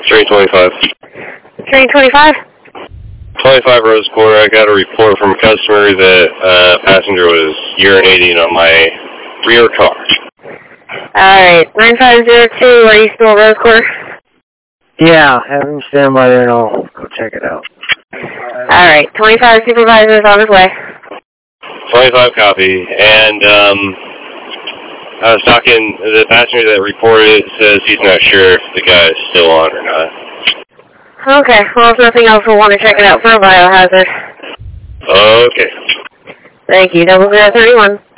Train 25. Train 25? 25 Rose Quarter. I got a report from a customer that a passenger was urinating on my rear car. Alright, 9502, are you still at Rose Quarter? Yeah, have him stand by there and I'll go check it out. Alright, 25 supervisor is on his way. 25 copy. And I was talking, the passenger that reported says he's not sure if the guy is still on or not. Okay, well if nothing else we'll want to check it out for a biohazard. Okay. Thank you, 0031.